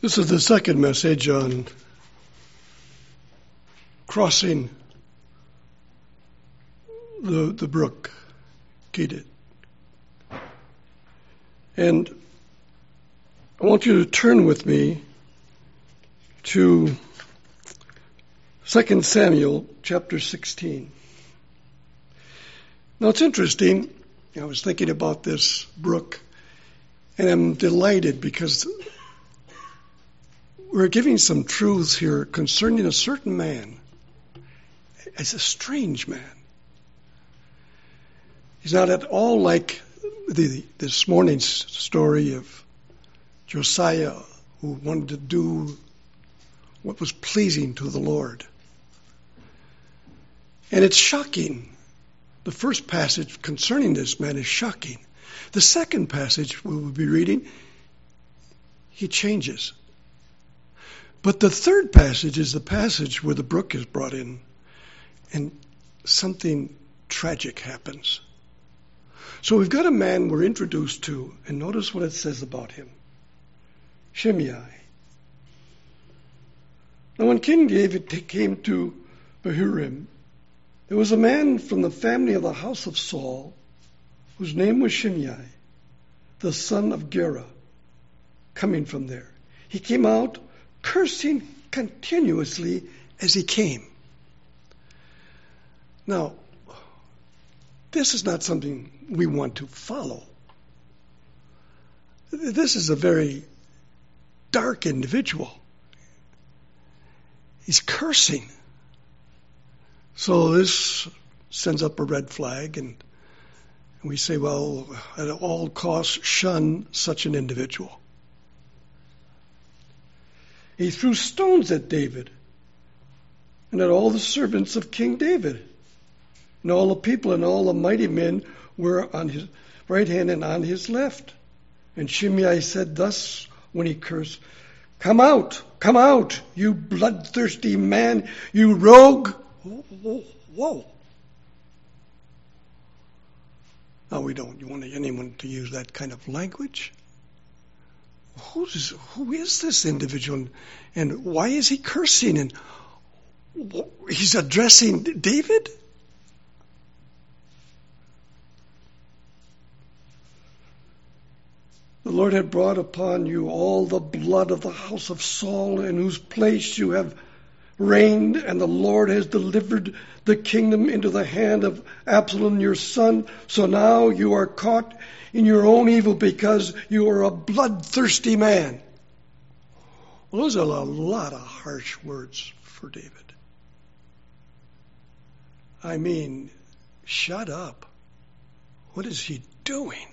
This is the second message on crossing the brook, Keedit. And I want you to turn with me to 2 Samuel chapter 16. Now it's interesting, I was thinking about this brook, and I'm delighted because we're giving some truths here concerning a certain man as a strange man. He's not at all like this morning's story of Josiah, who wanted to do what was pleasing to the Lord. And it's shocking. The first passage concerning this man is shocking. The second passage we will be reading, he changes. But the third passage is the passage where the brook is brought in and something tragic happens. So we've got a man we're introduced to, and notice what it says about him. Shimei. Now when King David came to Bahurim, there was a man from the family of the house of Saul, whose name was Shimei, the son of Gera, coming from there. He came out cursing continuously as he came. Now, this is not something we want to follow. This is a very dark individual. He's cursing. So this sends up a red flag, and we say, well, at all costs, shun such an individual. He threw stones at David and at all the servants of King David. And all the people and all the mighty men were on his right hand and on his left. And Shimei said thus when he cursed, come out, you bloodthirsty man, you rogue. Whoa. Now we don't want anyone to use that kind of language. Who is this individual, and why is he cursing? And he's addressing David? The Lord had brought upon you all the blood of the house of Saul, in whose place you have reigned, and the Lord has delivered the kingdom into the hand of Absalom your son. So now you are caught in your own evil because you are a bloodthirsty man. Well, those are a lot of harsh words for David. I mean, shut up. What is he doing?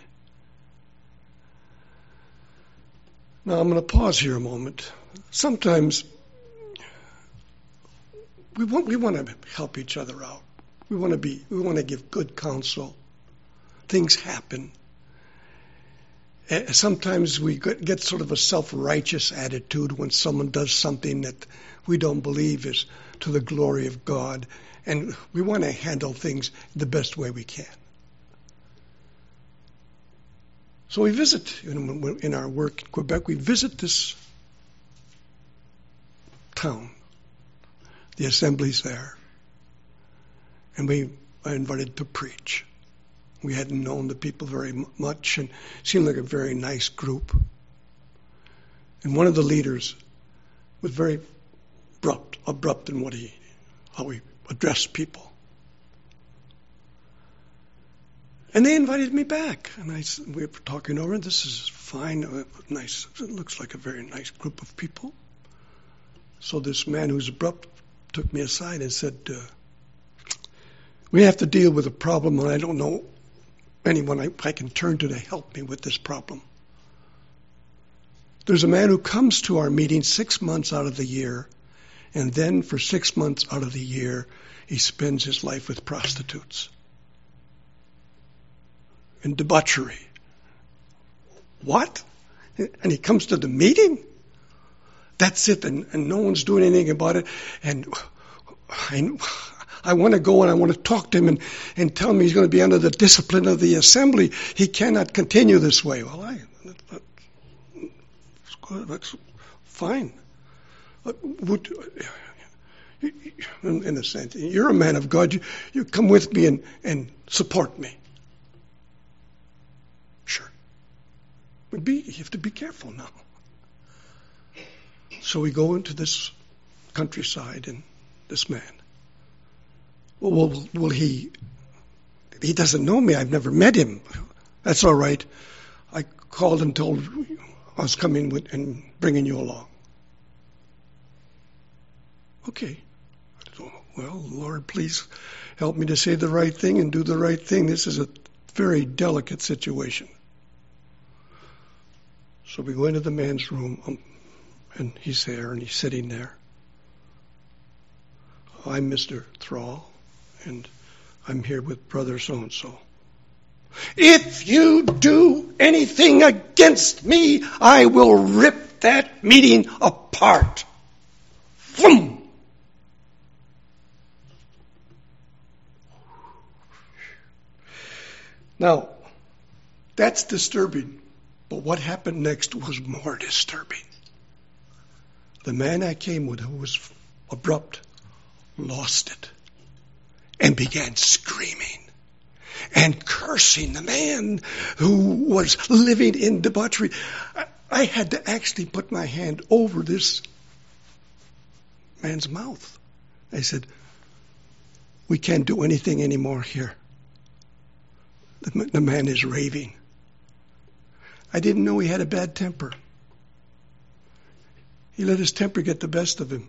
Now I'm going to pause here a moment. Sometimes we want to help each other out. We want to give good counsel. Things happen. Sometimes we get sort of a self-righteous attitude when someone does something that we don't believe is to the glory of God, and we want to handle things the best way we can. So we visit, in our work in Quebec, we visit this town, the assemblies there, and we are invited to preach. We hadn't known the people very much, and it seemed like a very nice group. And one of the leaders was very abrupt in how he addressed people. And they invited me back, and we were talking over, and this is fine, nice. It looks like a very nice group of people. So this man who's abrupt took me aside and said, we have to deal with a problem, and I don't know anyone I can turn to help me with this problem. There's a man who comes to our meeting 6 months out of the year, and then for 6 months out of the year, he spends his life with prostitutes and debauchery. What? And he comes to the meeting? That's it, and no one's doing anything about it. And I want to go and I want to talk to him and tell him he's going to be under the discipline of the assembly. He cannot continue this way. Well, That's fine. In a sense, you're a man of God. You come with me and support me. Sure. But you have to be careful now. So we go into this countryside, and this man. Well, he doesn't know me. I've never met him. That's all right. I called and told I was coming and bringing you along. Okay. Well, Lord, please help me to say the right thing and do the right thing. This is a very delicate situation. So we go into the man's room, and he's there, and he's sitting there. I'm Mr. Thrall, and I'm here with Brother so-and-so. If you do anything against me, I will rip that meeting apart. Boom! Now, that's disturbing, but what happened next was more disturbing. The man I came with, who was abrupt, lost it and began screaming and cursing the man who was living in debauchery. I had to actually put my hand over this man's mouth. I said, we can't do anything anymore here. The man is raving. I didn't know he had a bad temper. He let his temper get the best of him.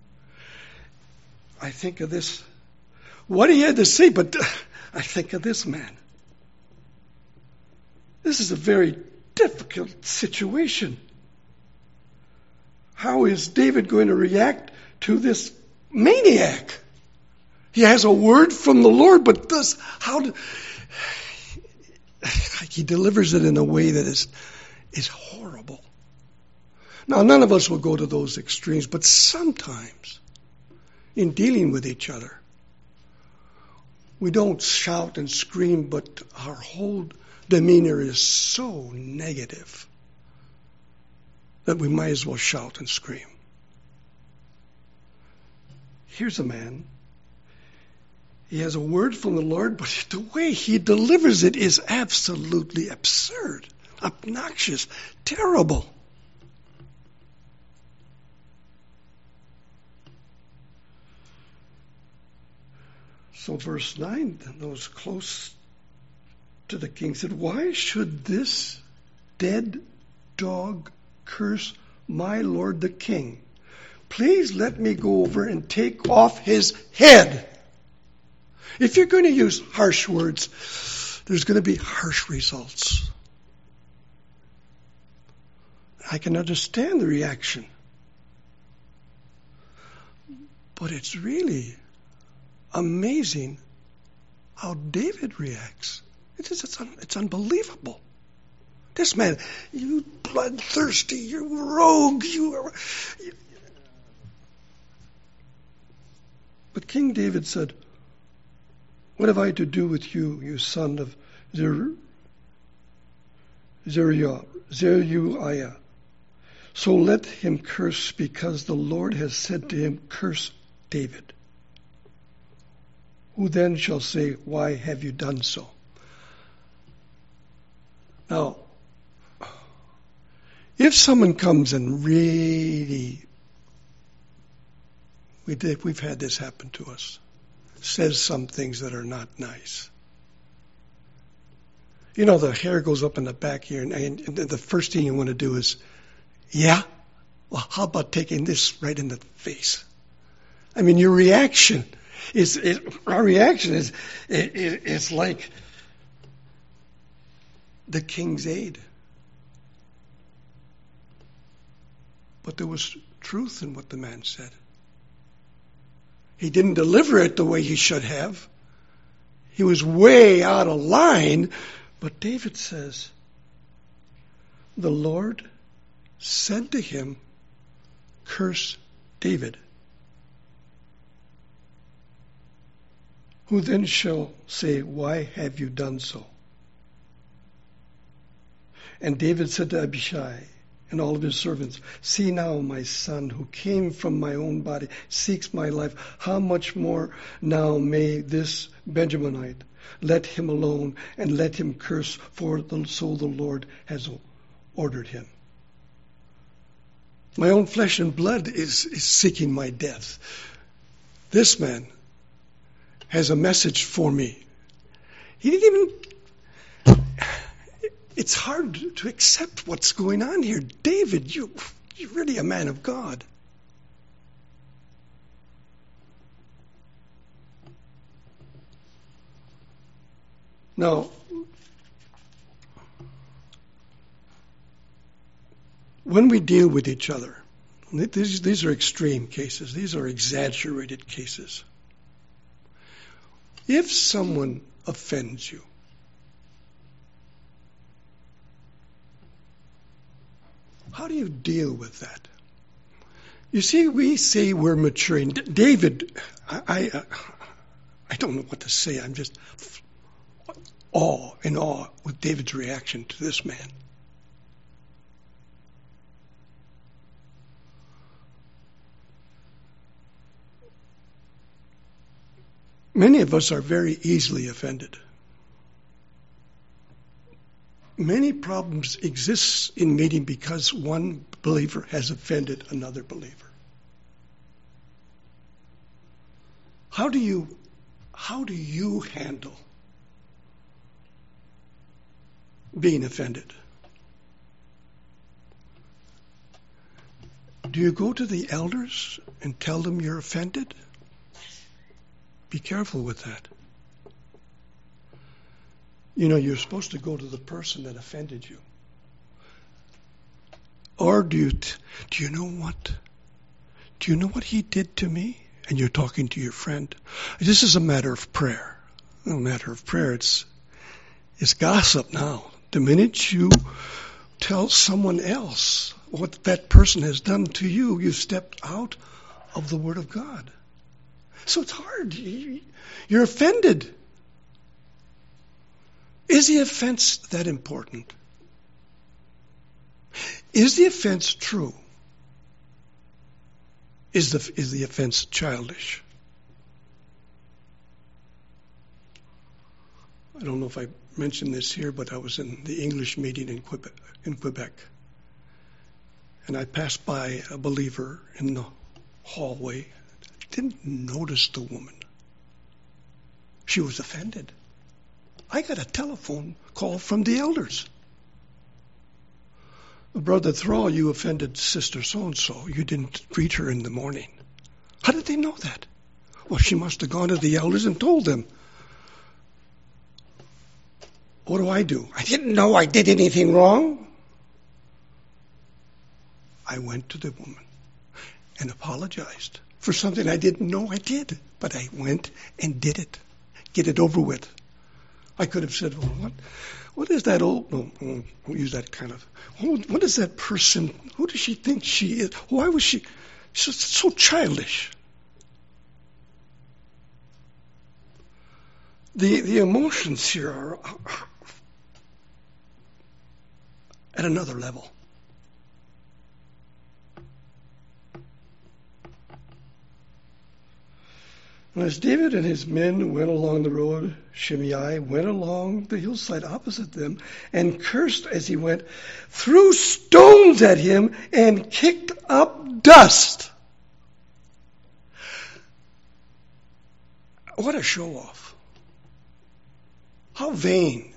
I think of this, what he had to say, but I think of this man. This is a very difficult situation. How is David going to react to this maniac? He has a word from the Lord, but he delivers it in a way that is horrible. Now, none of us will go to those extremes, but sometimes in dealing with each other, we don't shout and scream, but our whole demeanor is so negative that we might as well shout and scream. Here's a man. He has a word from the Lord, but the way he delivers it is absolutely absurd, obnoxious, terrible. So verse 9, those close to the king said, why should this dead dog curse my lord the king? Please let me go over and take off his head. If you're going to use harsh words, there's going to be harsh results. I can understand the reaction. But it's really amazing how David reacts. It's unbelievable. This man, you bloodthirsty, you rogue, But King David said, what have I to do with you, you son of Zeruiah? So let him curse, because the Lord has said to him, curse David. Who then shall say, why have you done so? Now, if someone comes and really, we've had this happen to us, says some things that are not nice. You know, the hair goes up in the back here, and the first thing you want to do is, yeah? Well, how about taking this right in the face? I mean, our reaction is like the king's aid. But there was truth in what the man said. He didn't deliver it the way he should have. He was way out of line. But David says, the Lord said to him, curse David. Who then shall say, why have you done so? And David said to Abishai and all of his servants, see now my son who came from my own body seeks my life. How much more now may this Benjaminite let him alone and let him curse, for so the Lord has ordered him. My own flesh and blood is seeking my death. This man has a message for me. He didn't even... It's hard to accept what's going on here. David, you're really a man of God. Now, when we deal with each other, these are extreme cases. These are exaggerated cases. If someone offends you, how do you deal with that? You see, we say we're maturing. David, I don't know what to say. I'm just in awe with David's reaction to this man. Many of us are very easily offended. Many problems exist in meeting because one believer has offended another believer. How do you handle being offended? Do you go to the elders and tell them you're offended? Be careful with that. You know, you're supposed to go to the person that offended you. Or do you know what? Do you know what he did to me? And you're talking to your friend. This is a matter of prayer. A matter of prayer. It's gossip now. The minute you tell someone else what that person has done to you, you stepped out of the Word of God. So it's hard. You're offended. Is the offense that important? Is the offense true? Is the offense childish? I don't know if I mentioned this here, but I was in the English meeting in Quebec. And I passed by a believer in the hallway. Didn't notice the woman. She was offended. I got a telephone call from the elders. Brother Thrall, you offended Sister so-and-so. You didn't greet her in the morning. How did they know that? Well, she must have gone to the elders and told them. What do? I didn't know I did anything wrong. I went to the woman and apologized for something I didn't know I did. But I went and did it. Get it over with. I could have said, well, what is that old... No, we'll use that kind of... What is that person? Who does she think she is? Why was she... She's so childish. The emotions here are at another level. And as David and his men went along the road, Shimei went along the hillside opposite them and cursed as he went, threw stones at him and kicked up dust. What a show-off. How vain.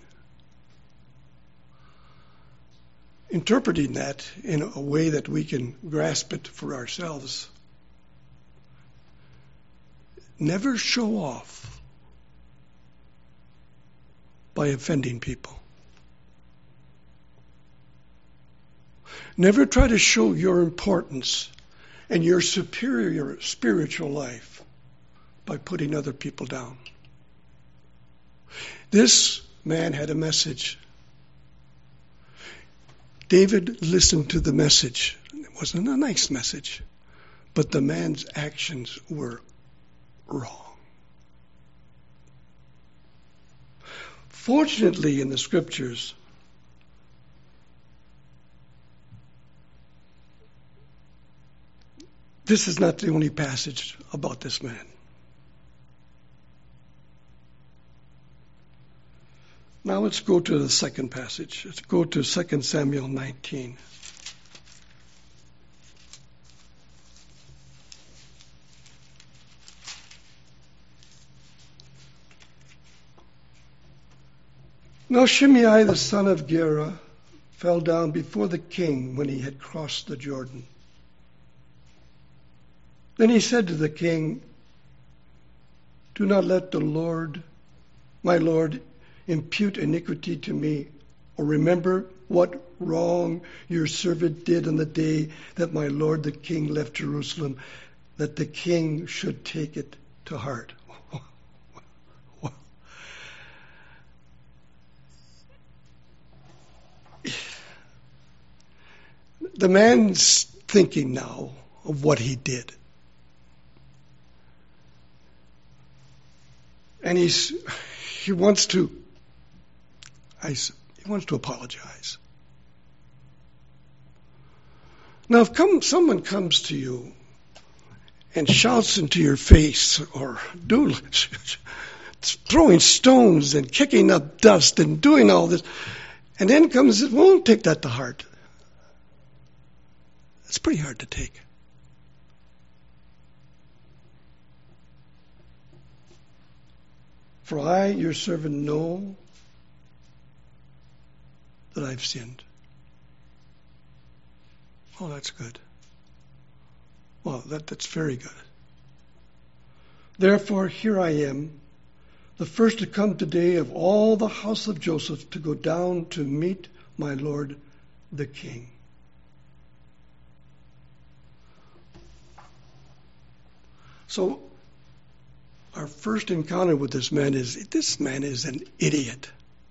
Interpreting that in a way that we can grasp it for ourselves. Never show off by offending people. Never try to show your importance and your superior spiritual life by putting other people down. This man had a message. David listened to the message. It wasn't a nice message, but the man's actions were wrong. Fortunately, in the scriptures, this is not the only passage about this man. Now let's go to the second passage. Let's go to 2 Samuel 19. Now Shimei the son of Gera fell down before the king when he had crossed the Jordan. Then he said to the king, "Do not let the Lord, my Lord, impute iniquity to me, or remember what wrong your servant did on the day that my lord the king left Jerusalem, that the king should take it to heart." The man's thinking now of what he did. And he wants to apologize. Now, if someone comes to you and shouts into your face, or throwing stones and kicking up dust and doing all this, and then comes and says, "Won't take that to heart," it's pretty hard to take. For I, your servant, know that I've sinned. Oh, that's good. Well, that's very good. Therefore, here I am, the first to come today of all the house of Joseph, to go down to meet my lord the king. So, our first encounter with this man is an idiot.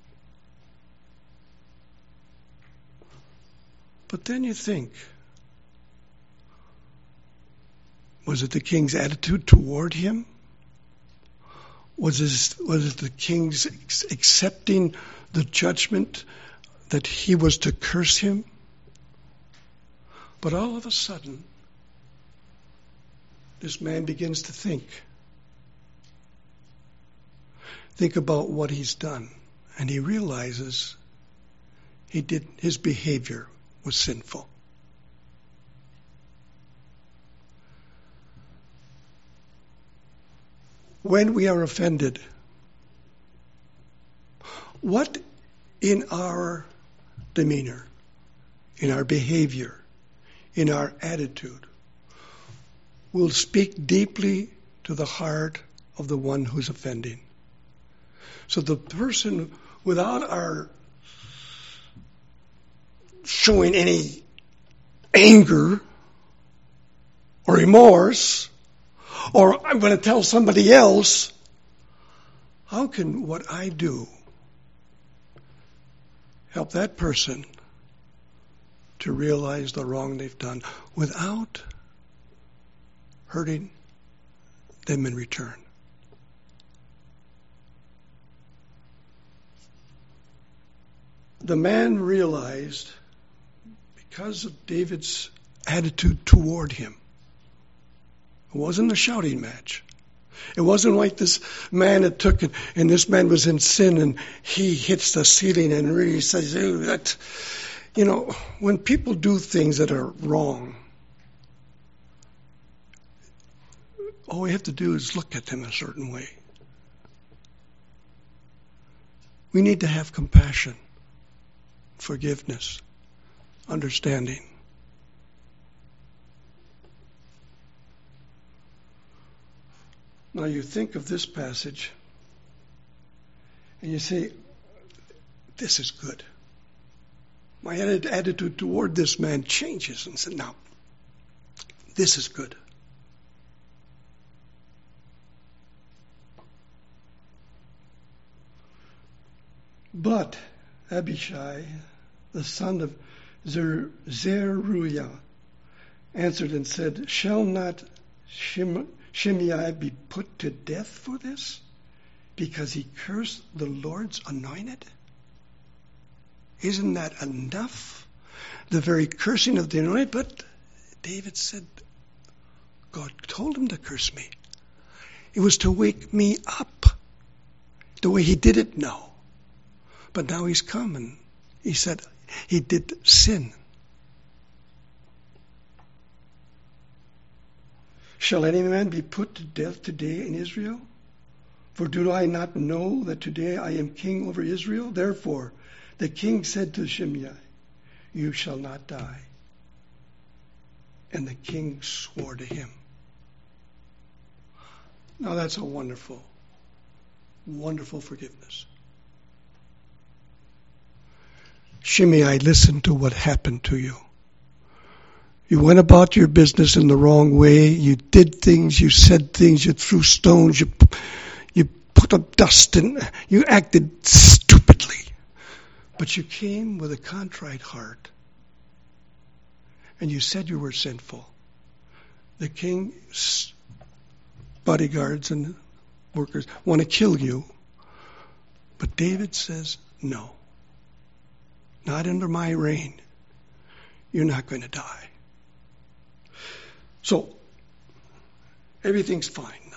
But then you think, was it the king's attitude toward him? Was it the king's accepting the judgment that he was to curse him? But all of a sudden, this man begins to think about what he's done, and he realizes his behavior was sinful. When we are offended, what in our demeanor, in our behavior, in our attitude, will speak deeply to the heart of the one who's offending? So the person, without our showing any anger or remorse, or I'm going to tell somebody else, how can what I do help that person to realize the wrong they've done without hurting them in return? The man realized, because of David's attitude toward him, it wasn't a shouting match. It wasn't like this man had took it, and this man was in sin, and he hits the ceiling and really says, that, when people do things that are wrong, all we have to do is look at them a certain way. We need to have compassion, forgiveness, understanding. Now you think of this passage and you say, this is good. My attitude toward this man changes, and said, now, this is good. But Abishai, the son of Zeruiah, answered and said, shall not Shimei be put to death for this, because he cursed the Lord's anointed? Isn't that enough? The very cursing of the anointed. But David said, God told him to curse me. It was to wake me up. The way he did it, no. But now he's come and he said he did sin. Shall any man be put to death today in Israel? For do I not know that today I am king over Israel? Therefore, the king said to Shimei, you shall not die. And the king swore to him. Now that's a wonderful, wonderful forgiveness. Shimei, listen to what happened to you. You went about your business in the wrong way. You did things, you said things, you threw stones, you put up dust, and you acted stupidly. But you came with a contrite heart. And you said you were sinful. The king's bodyguards and workers want to kill you. But David says, no. Not under my reign. You're not going to die. So, everything's fine now.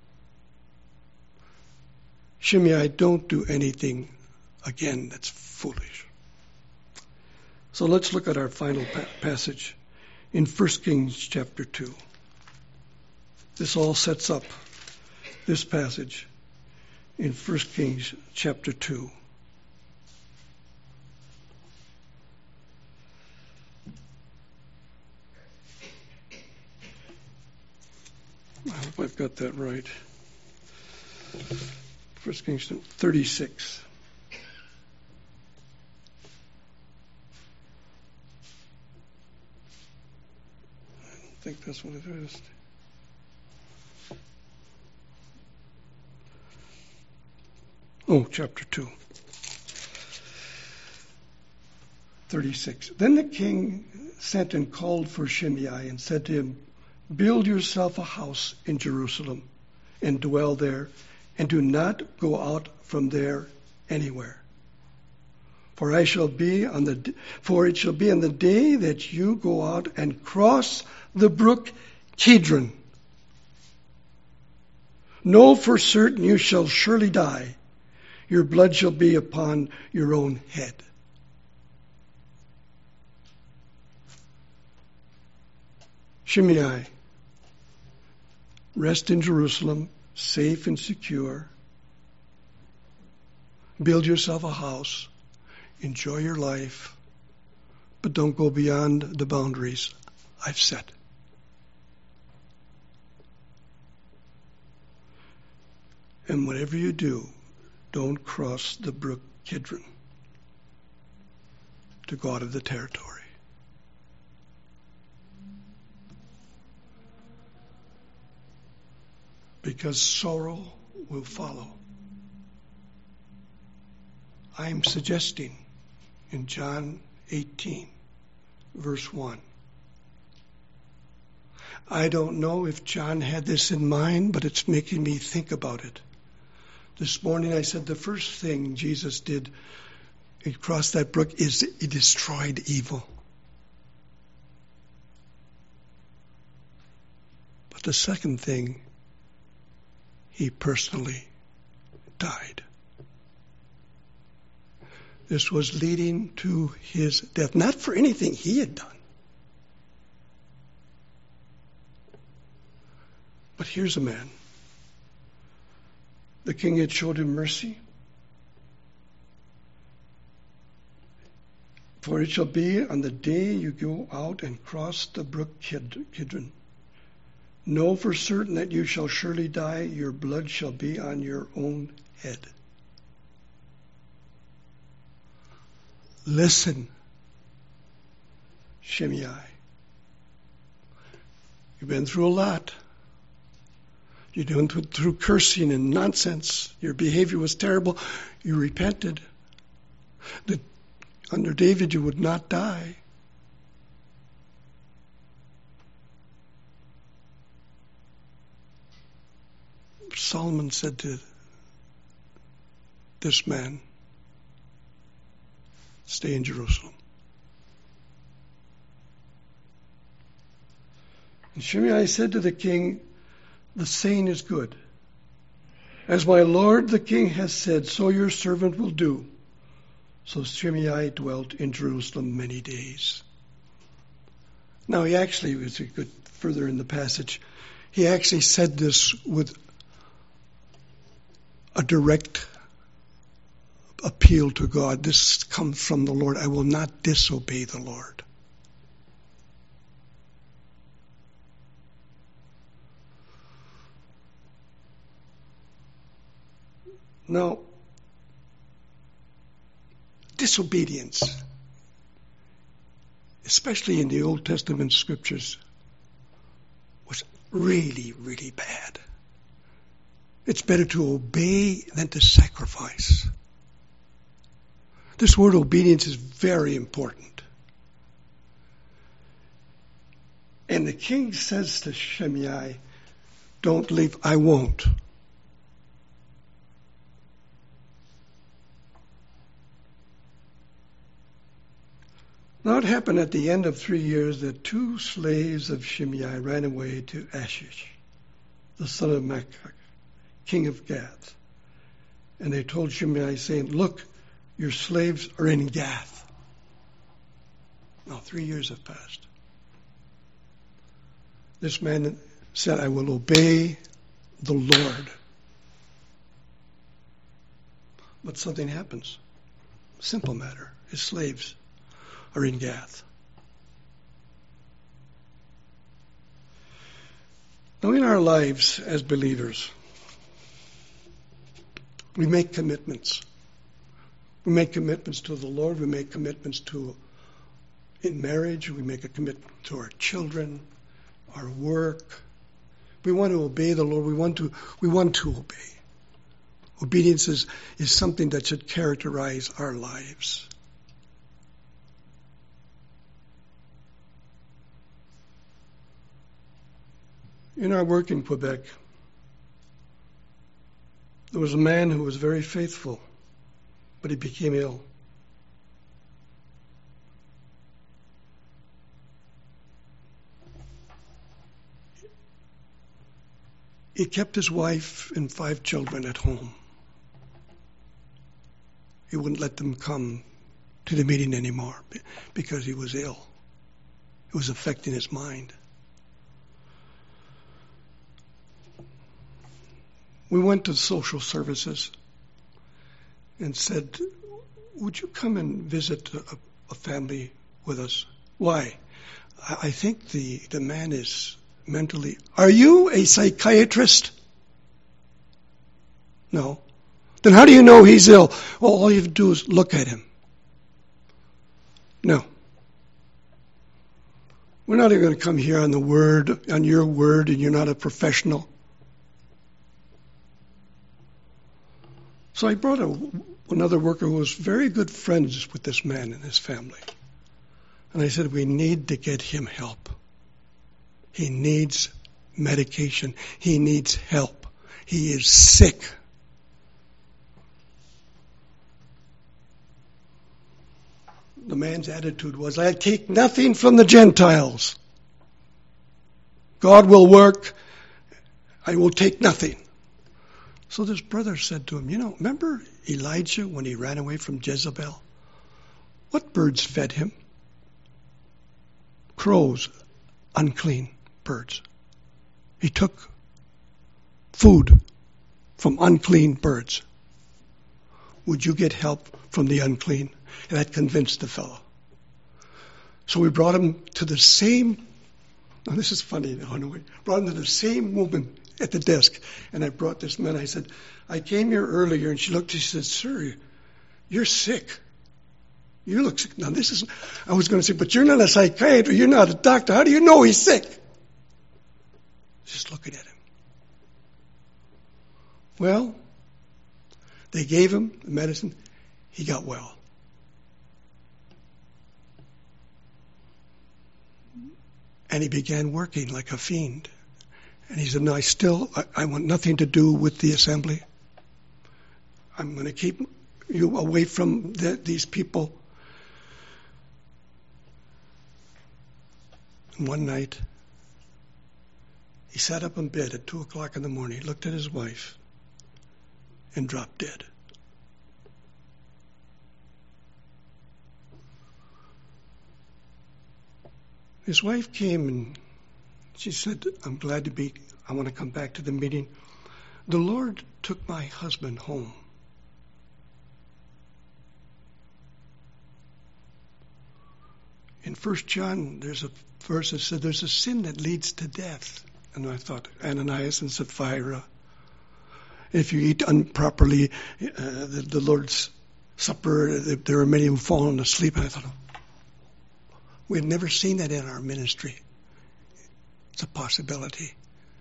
Shimei, don't do anything again that's foolish. So let's look at our final passage in 1 Kings chapter 2. This all sets up this passage in 1 Kings chapter 2. I hope I've got that right. 1 Kings 36. I don't think that's what it is. Oh, chapter 2. 36. Then the king sent and called for Shimei and said to him, build yourself a house in Jerusalem and dwell there, and do not go out from there anywhere. For it shall be on the day that you go out and cross the brook Kidron. Know for certain you shall surely die. Your blood shall be upon your own head. Shimei, rest in Jerusalem, safe and secure. Build yourself a house. Enjoy your life. But don't go beyond the boundaries I've set. And whatever you do, don't cross the brook Kidron to go out of the territory. Because sorrow will follow. I am suggesting in John 18, verse 1. I don't know if John had this in mind, but it's making me think about it. This morning I said the first thing Jesus did, he crossed that brook, is he destroyed evil. But the second thing, he personally died. This was leading to his death, not for anything he had done. But here's a man. The king had showed him mercy. For it shall be on the day you go out and cross the brook Kidron. Know for certain that you shall surely die. Your blood shall be on your own head. Listen, Shimei. You've been through a lot. You went through cursing and nonsense. Your behavior was terrible. You repented. Under David, you would not die. Solomon said to this man, stay in Jerusalem. And Shimei said to the king, the saying is good. As my lord the king has said, so your servant will do. So Shimei dwelt in Jerusalem many days. Now he actually, as we go further in the passage, he actually said this with a direct appeal to God. This comes from the Lord. I will not disobey the Lord. Now, disobedience, especially in the Old Testament scriptures, was really, really bad. It's better to obey than to sacrifice. This word obedience is very important. And the king says to Shimei, don't leave, I won't. Now it happened at the end of 3 years that 2 slaves of Shimei ran away to Achish, the son of Maachah, king of Gath. And they told Shimei, saying, look, your slaves are in Gath. Now 3 years have passed. This man said, I will obey the Lord. But something happens. Simple matter. His slaves are in Gath. Now in our lives as believers, we make commitments. We make commitments to the Lord. We make commitments in marriage. We make a commitment to our children, our work. We want to obey the Lord. We want to obey. Obedience is something that should characterize our lives. In our work in Quebec, there was a man who was very faithful, but he became ill. He kept his wife and 5 children at home. He wouldn't let them come to the meeting anymore because he was ill. It was affecting his mind. We went to social services and said, would you come and visit a family with us? Why? I think the man is mentally... Are you a psychiatrist? No. Then how do you know he's ill? Well, all you have to do is look at him. No. We're not even going to come here on your word, and you're not a professional. So I brought another worker who was very good friends with this man and his family. And I said, we need to get him help. He needs medication. He needs help. He is sick. The man's attitude was, I take nothing from the Gentiles. God will work. I will take nothing. So this brother said to him, remember Elijah when he ran away from Jezebel? What birds fed him? Crows, unclean birds. He took food from unclean birds. Would you get help from the unclean? And that convinced the fellow. So we brought him to the same, now this is funny now in a way, brought him to the same woman at the desk. And I brought this man, I said, I came here earlier, and she looked, she said, sir, you're sick. You look sick. Now I was going to say, but you're not a psychiatrist, you're not a doctor. How do you know he's sick? Just looking at him. Well, they gave him the medicine. He got well. And he began working like a fiend. And he said, no, I want nothing to do with the assembly. I'm going to keep you away from these people. And one night, He sat up in bed at 2 o'clock in the morning, looked at his wife, and dropped dead. His wife came and she said, I want to come back to the meeting. The Lord took my husband home. In 1 John, there's a verse that said there's a sin that leads to death. And I thought, Ananias and Sapphira, if you eat improperly, the Lord's Supper, there are many who've fallen asleep. And I thought, we had never seen that in our ministry. It's a possibility.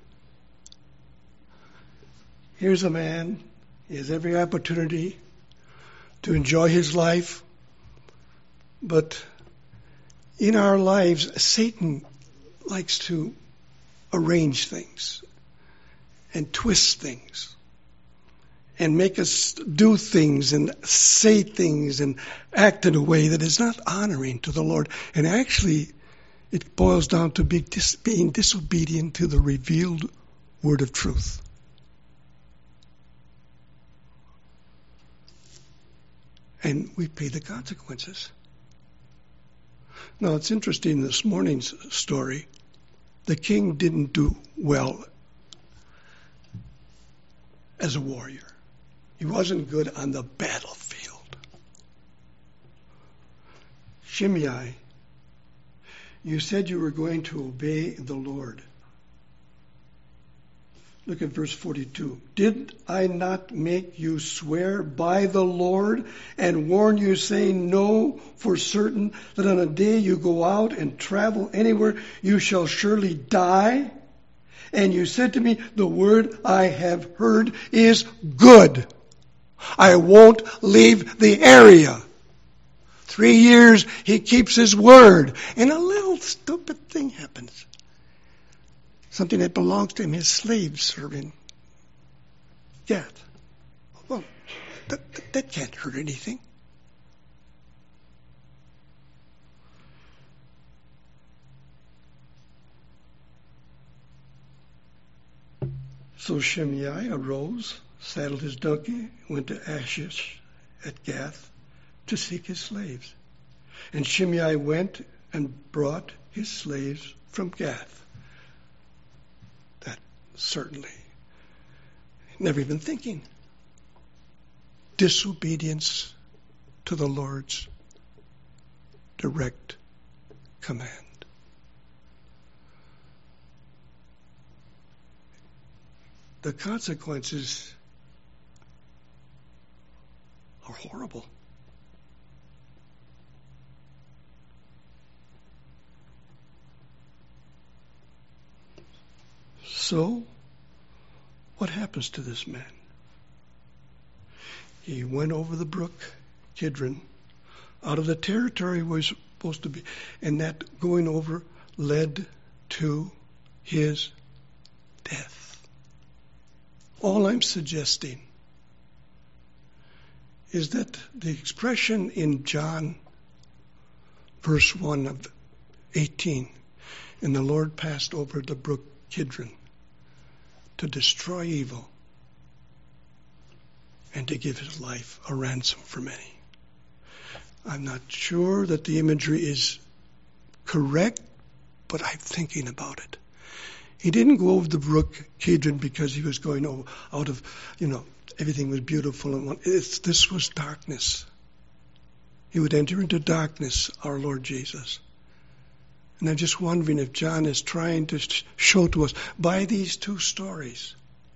Here's a man, he has every opportunity to enjoy his life, but in our lives, Satan likes to arrange things and twist things and make us do things and say things and act in a way that is not honoring to the Lord. And actually, it boils down to being disobedient to the revealed word of truth. And we pay the consequences. Now, it's interesting, this morning's story, the king didn't do well as a warrior. He wasn't good on the battlefield. Shimei, you said you were going to obey the Lord. Look at verse 42. Did I not make you swear by the Lord and warn you, saying, know for certain that on a day you go out and travel anywhere, you shall surely die? And you said to me, the word I have heard is good. I won't leave the area. 3 years, he keeps his word. And a little stupid thing happens. Something that belongs to him, his slaves serving Gath. Well, that can't hurt anything. So Shimei arose, saddled his donkey, went to Ashish at Gath to seek his slaves. And Shimei went and brought his slaves from Gath. That certainly, never even thinking. Disobedience to the Lord's direct command. The consequences are horrible. So, what happens to this man? He went over the brook Kidron, out of the territory where he was supposed to be, and that going over led to his death. All I'm suggesting is that the expression in John, verse 1 of 18, and the Lord passed over the brook Kidron to destroy evil and to give his life a ransom for many. I'm not sure that the imagery is correct, but I'm thinking about it. He didn't go over the brook Kidron because he was going out of, everything was beautiful. And this was darkness. He would enter into darkness, our Lord Jesus. And I'm just wondering if John is trying to show to us by these two stories,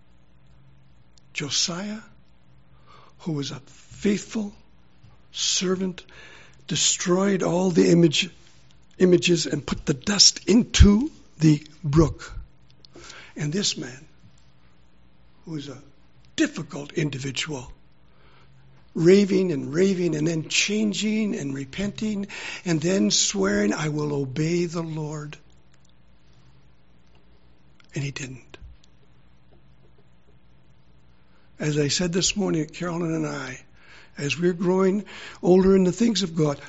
Josiah, who was a faithful servant, destroyed all the images and put the dust into the brook. And this man, who was a difficult individual, raving and then changing and repenting and then swearing, I will obey the Lord. And he didn't. As I said this morning, Carolyn and I, as we're growing older in the things of God,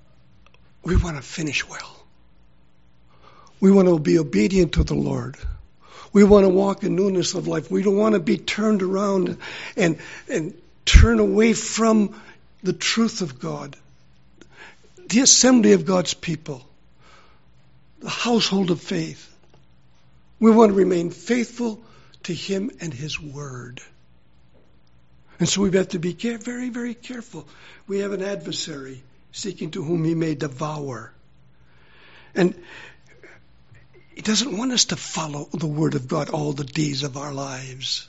we want to finish well. We want to be obedient to the Lord. We want to walk in newness of life. We don't want to be turned around and turn away from the truth of God. The assembly of God's people. The household of faith. We want to remain faithful to Him and His Word. And so we have to be very, very careful. We have an adversary seeking to whom he may devour. And He doesn't want us to follow the Word of God all the days of our lives.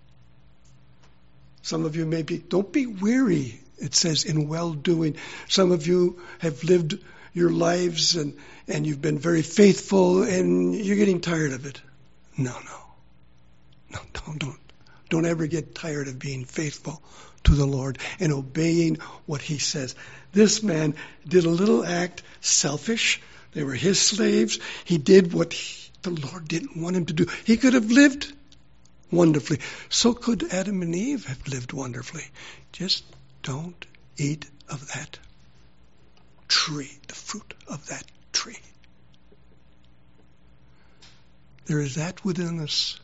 Some of you don't be weary, it says, in well-doing. Some of you have lived your lives and you've been very faithful and you're getting tired of it. No, don't ever get tired of being faithful to the Lord and obeying what He says. This man did a little act, selfish. They were His slaves. He did what the Lord didn't want him to do. He could have lived wonderfully. So could Adam and Eve have lived wonderfully. Just don't eat of that tree, the fruit of that tree. There is that within us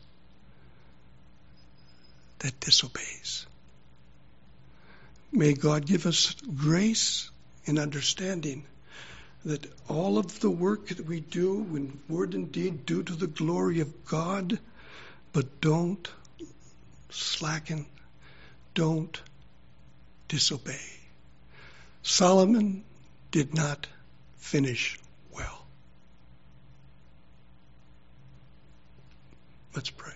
that disobeys. May God give us grace and understanding that all of the work that we do in word and deed do to the glory of God, but don't slacken, don't disobey. Solomon did not finish well. Let's pray.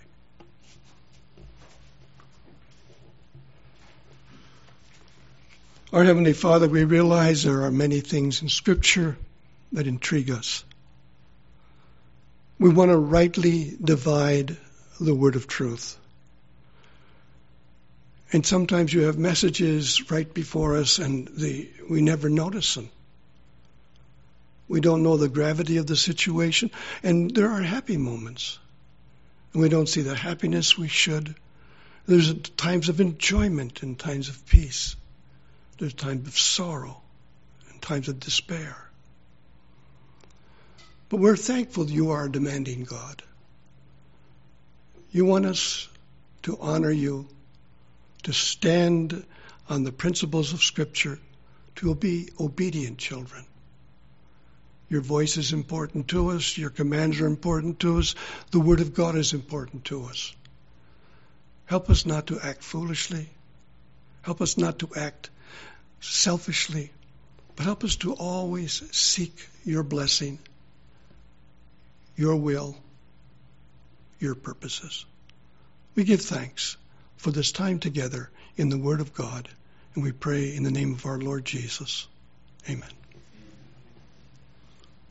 Our Heavenly Father, we realize there are many things in Scripture that intrigue us. We want to rightly divide the word of truth. And sometimes you have messages right before us and we never notice them. We don't know the gravity of the situation. And there are happy moments. And we don't see the happiness we should. There's times of enjoyment and times of peace. There's times of sorrow and times of despair. But we're thankful that you are a demanding God. You want us to honor you, to stand on the principles of Scripture, to be obedient children. Your voice is important to us. Your commands are important to us. The Word of God is important to us. Help us not to act foolishly. Help us not to act selfishly, but help us to always seek your blessing, your will, your purposes. We give thanks for this time together in the Word of God, and we pray in the name of our Lord Jesus. Amen.